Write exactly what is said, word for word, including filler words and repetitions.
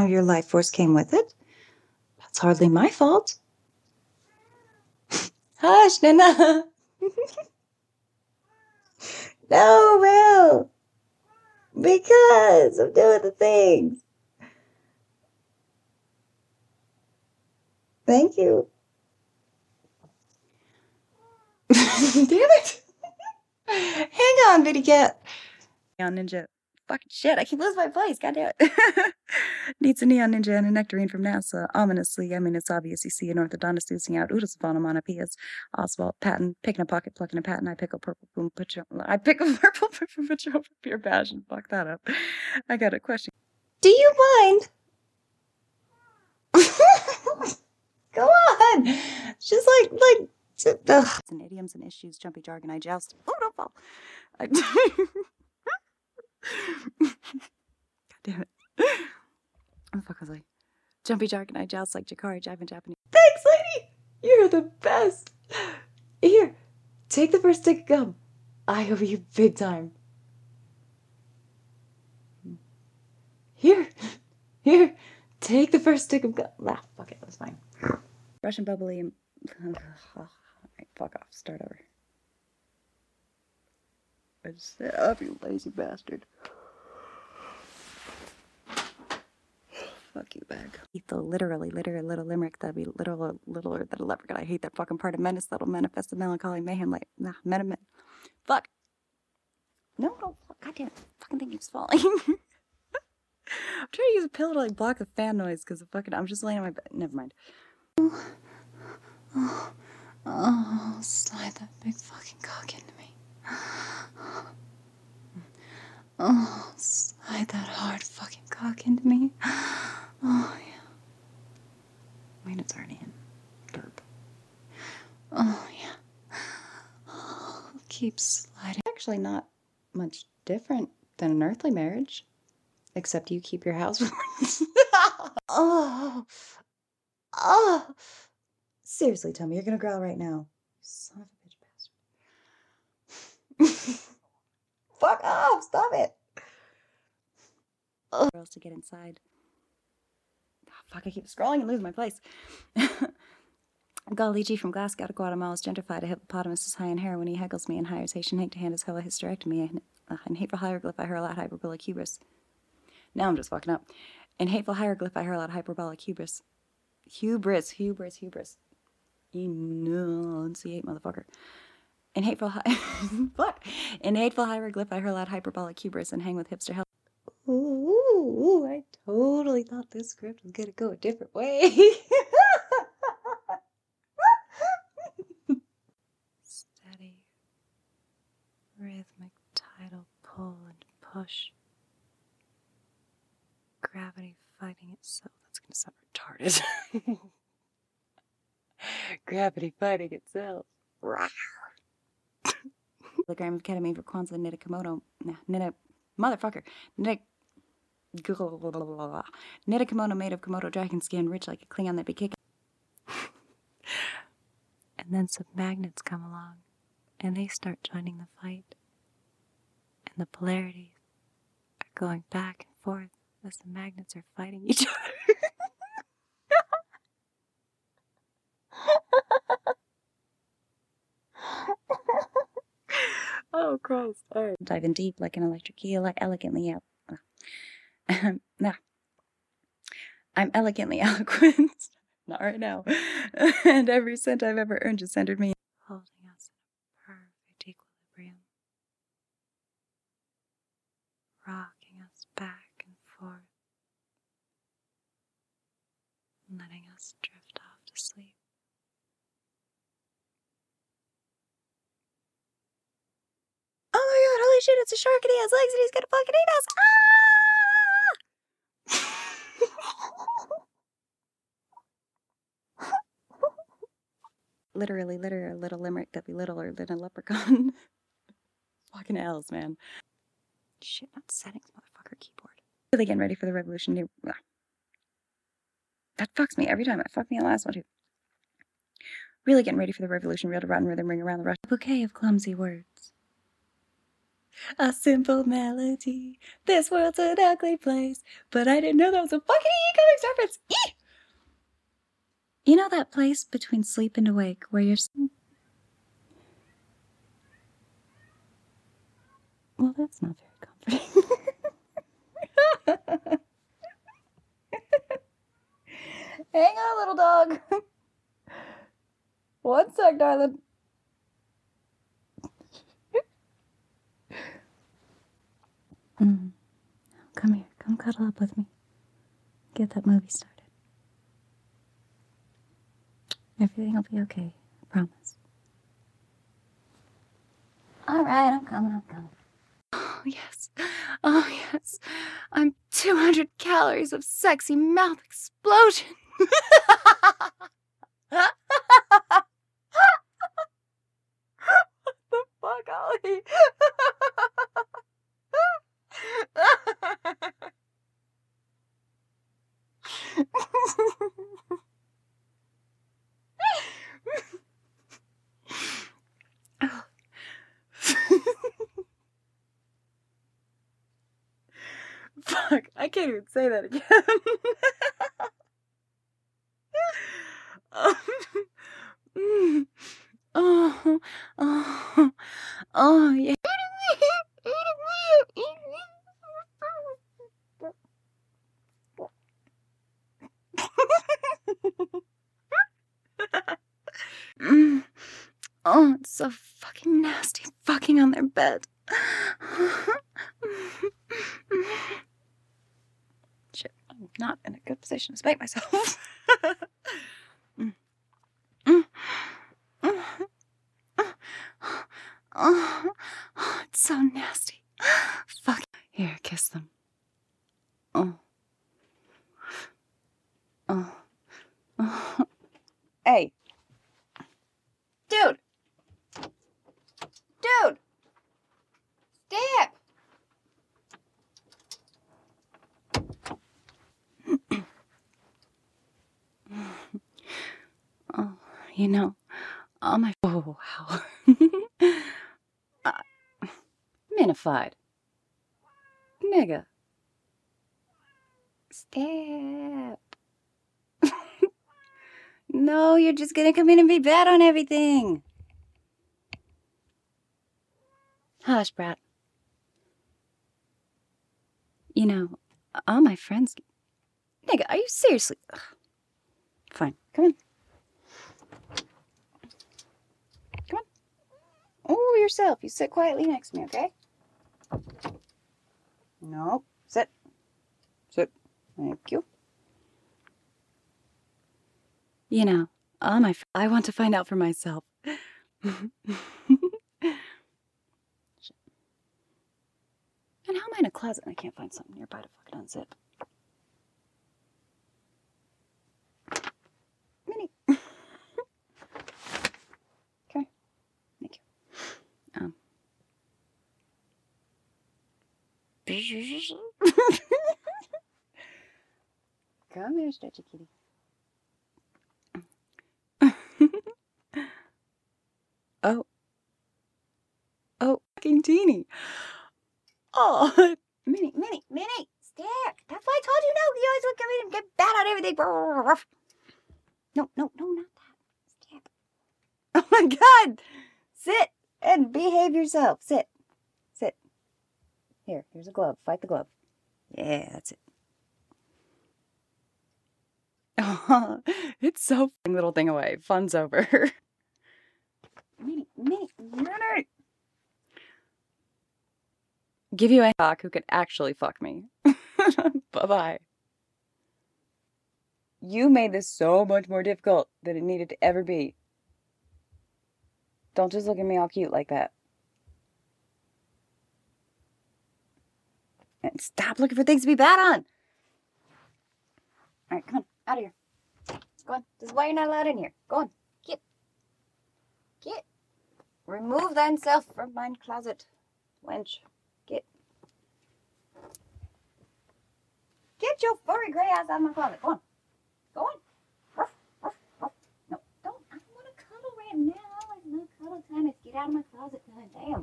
know your life force came with it. That's hardly my fault. Hush, Nana. No, Will. Because I'm doing the things. Thank you. Damn it. Hang on, Bitty Cat. Neon Ninja. Fucking shit, I keep losing my place. Goddamn it. Needs a Neon Ninja and a Nectarine from NASA. Ominously, I mean, it's obvious you see an orthodontist oozing out oodles of onomatopoeias. Oswald Patton, picking a pocket, plucking a patent. I pick a purple boom, put your, I pick a purple boom, put your over pure passion. Fuck that up. I got a question. Do you mind? Go on. Just like, like, ugh. And idioms and issues, jumpy jargon, I joust. Oh, don't fall. I God damn it. What the fuck was I? Jumpy jargon, I joust like Jakari, jive in Japanese. Thanks, lady! You're the best! Here, take the first stick of gum. I owe you big time. Here, here, take the first stick of gum. Ah, fuck it, that's fine. Russian bubbly and... Alright, fuck off, start over. I just set up, you lazy bastard. Fuck you, bag. Though literally, literally, little limerick that'd be literal, littler than a leprechaun. I hate that fucking part of menace that'll manifest the melancholy mayhem like, nah, meta, fuck. No, no, goddamn, fucking thing keeps falling. I'm trying to use a pillow to like block the fan noise because the fucking, I'm just laying on my bed. Never mind. Oh, oh, oh, slide that big fucking cock into me. Oh, slide that hard fucking cock into me. Oh, yeah. I mean, it's already in. Derp. Oh, yeah. Oh, keep sliding. Actually, not much different than an earthly marriage, except you keep your house warm. Oh. Oh. Seriously, tell me, you're gonna growl right now. Son of a bitch bastard. Fuck off! Stop it! Oh. Girls to get inside. Oh, fuck, I keep scrolling and losing my place. Goligi from Glasgow to Guatemala is gentrified. A hippopotamus is high in hair when he heckles me and hires Haitian hate to hand his hoe a hysterectomy. And, in hateful hieroglyph, I hurl out hyperbolic hubris. Now I'm just fucking up. In hateful hieroglyph, I hurl out hyperbolic hubris. Hubris, hubris, hubris. Enunciate, motherfucker. In hateful hi- fuck. In hateful hieroglyph, I hurl out hyperbolic hubris and hang with hipster hell. Ooh, ooh, I totally thought this script was gonna go a different way. Steady, rhythmic tidal pull and push. Gravity fighting itself. That's gonna sound retarded. Gravity fighting itself. Milligram of ketamine for Kwanzaa Nita Komodo. Nah, Nita. Motherfucker. Nita. Nita kimono made of Komodo dragon skin, rich like a Klingon that be kicking. And then some magnets come along, and they start joining the fight. And the polarities are going back and forth as the magnets are fighting each other. Oh, Christ. All right. Diving deep like an electric eel, like elegantly out. Nah. I'm elegantly eloquent. Not right now. And every cent I've ever earned just centered me. Holding us in a perfect equilibrium. Rocking us back and forth. Letting us drift off to sleep. Oh my god, holy shit, it's a shark and he has legs and he's gonna fucking eat us! Ah! Literally, literally, a little limerick that be littler than a leprechaun. Fucking L's, man. Shit, not settings, motherfucker, keyboard. Really getting ready for the revolution. New... That fucks me every time. It fucked me in the last one, too. Really getting ready for the revolution. Real to rotten rhythm, ring around the rush. A bouquet of clumsy words. A simple melody. This world's an ugly place, but I didn't know that was a fucking e-comics reference. Eee! You know that place between sleep and awake where you're... Well, that's not very comforting. Hang on, little dog. One sec, darling. Mm. Come here. Come cuddle up with me. Get that movie started. Everything will be okay. I promise. All right, I'm coming. I'm coming. Oh, yes. Oh, yes. I'm two hundred calories of sexy mouth explosion. What the fuck, Ollie? Fuck, I can't even say that again. um, oh, oh, oh, yeah. Mm. Oh, it's so fucking nasty fucking on their bed. Shit, I'm not in a good position to spank myself. mm. Mm. Mm. Oh, oh, it's so nasty. Fuck. Here, kiss them. Oh. Oh. Oh. Hey. Dude. Dude. Stop. Oh, you know, all my... Oh, wow. uh, minified. Nigga. Stop. No, you're just gonna come in and be bad on everything. Hush, Brat. You know, all my friends... Nigga, are you seriously... Ugh. Fine, come on. Come on. Oh, yourself. You sit quietly next to me, okay? No. Sit. Sit. Thank you. You know, all my... I want to find out for myself. And how am I in a closet and I can't find something nearby to fucking unzip? Minnie. Okay. Thank you. Um. Come here, stretchy kitty. Oh. Oh, fucking teeny. Oh, Minnie, Minnie, Minnie, stop. That's why I told you no. You always would come in and get bad on everything. No, no, no, not that. Stop. Oh my God. Sit and behave yourself. Sit. Sit. Here, here's a glove. Fight the glove. Yeah, that's it. Oh, it's so little thing away. Fun's over. Minnie, Minnie, Minnie. Give you a cock who can actually fuck me. Bye-bye. You made this so much more difficult than it needed to ever be. Don't just look at me all cute like that. And stop looking for things to be bad on. Alright, come on. Out of here. Go on. This is why you're not allowed in here. Go on. Get. Get. Remove thyself from mine closet. Wench. Get. Get your furry gray ass out of my closet. Go on. Go on. Ruff, ruff, ruff. No, don't. I don't want to cuddle right now. It's not cuddle time. It's get out of my closet time. Damn.